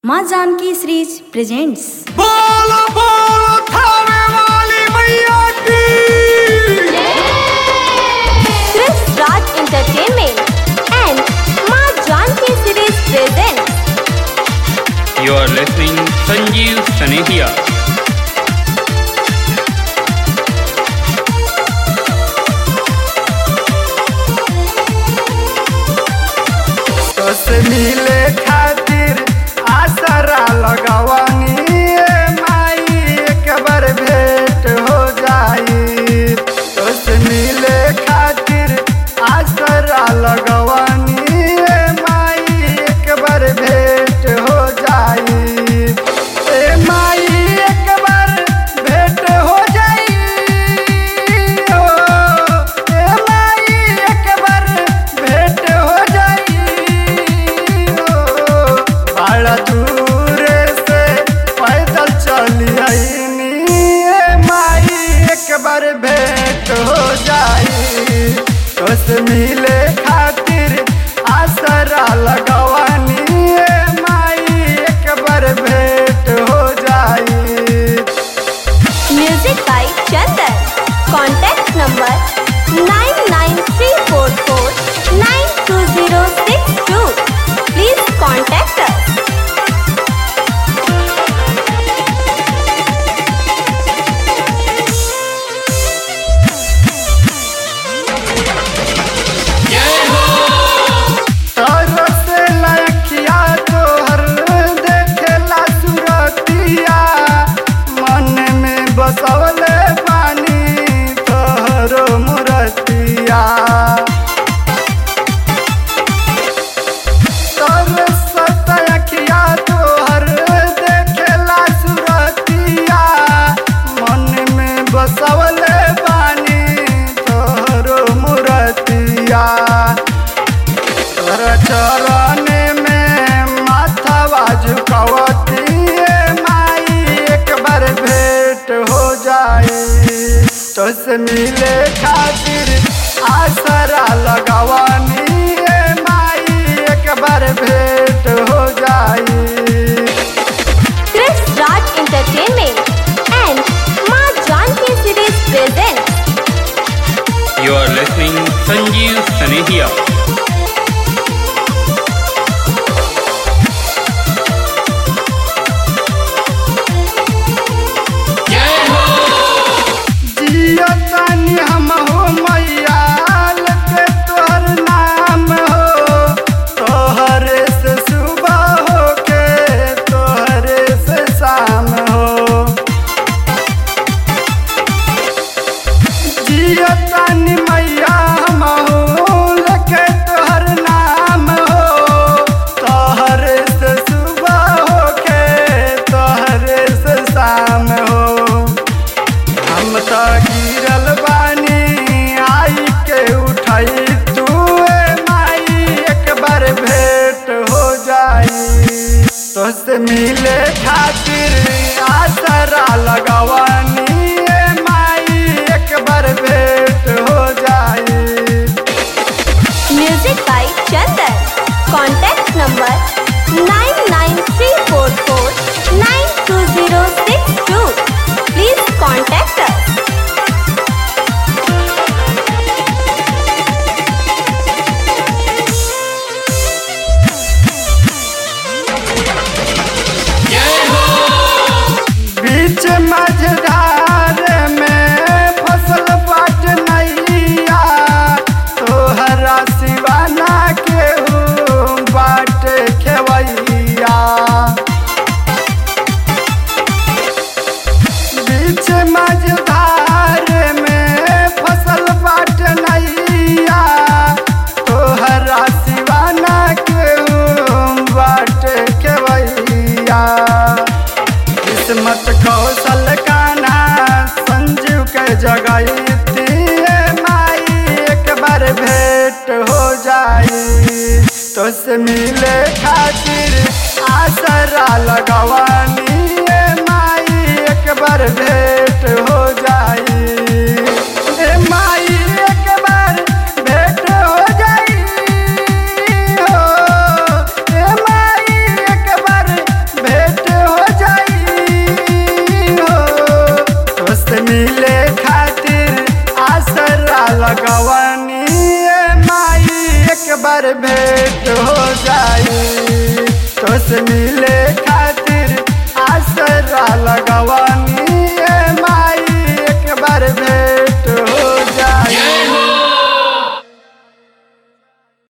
माँ Janaki series presents. बोलो बोलो थाने वाली मैया की। Chris Raj Entertainment and माँ Janaki series presents. You are listening Sanjeev Sanehia. तोस मिले खातिर आसरा लगवानी माई एक बार भेंट हो जाई। तोस मिले खातिर आसरा लगवानी माई एक बार भेंट हो जाई। ए माई एक बार भेंट हो जाई हो। ए माई एक बार भेंट हो जाई हो। बड़ा दूर से पैदल चली आईनी माई एक बार भेंट हो जाई। तोस मिले खातिर आसरा लगवानी माई एक बार भेंट हो जाई। Music by Chandan. Contact number 99344920062. Please contact us. तारो से लखिया तोहर देखेला सुरतिया। मन में बसवले पानी तोहरो मुरतिया। तारो से लखिया तोहर देखेला सुरतिया। मन में बसवले पानी तोहरो मुरतिया। तोरा चरण में माथा झुकावती माई एक बार भेंट हो जाए। तोस मिले खातिर आसरा लगवानी माई एक बार भेंट हो जाए। Chris Raj Entertainment and माँ Janaki series presents. You are listening Sanjeev Sanehia. जिया तानी हम हो मैया लेके तोहर नाम हो। तोहरे से सुबह हो के तोहरे से शाम हो। जिया तानी मैया हम हो लेके तोहर नाम हो। तोहरे से सुबह हो के तोहरे से शाम हो। हम तो गिरल बानी आई के उठाई तू माई एक बार भेंट हो जाई। तोस मिले खातिर आसरा लगवानी माई एक बार भेंट हो जाई। Music by Chandan. Contact number 99344920062. Please contact us. बीच मझधार में फसल बाट नैया। तोहरा सिवाना केहू बाट खेवैया। बीच मझधार में फसल बाट नैया। तोहरा सिवाना केहू बाट खेवैया। किस्मत कौशल काना बार भेंट हो जाई, तोसे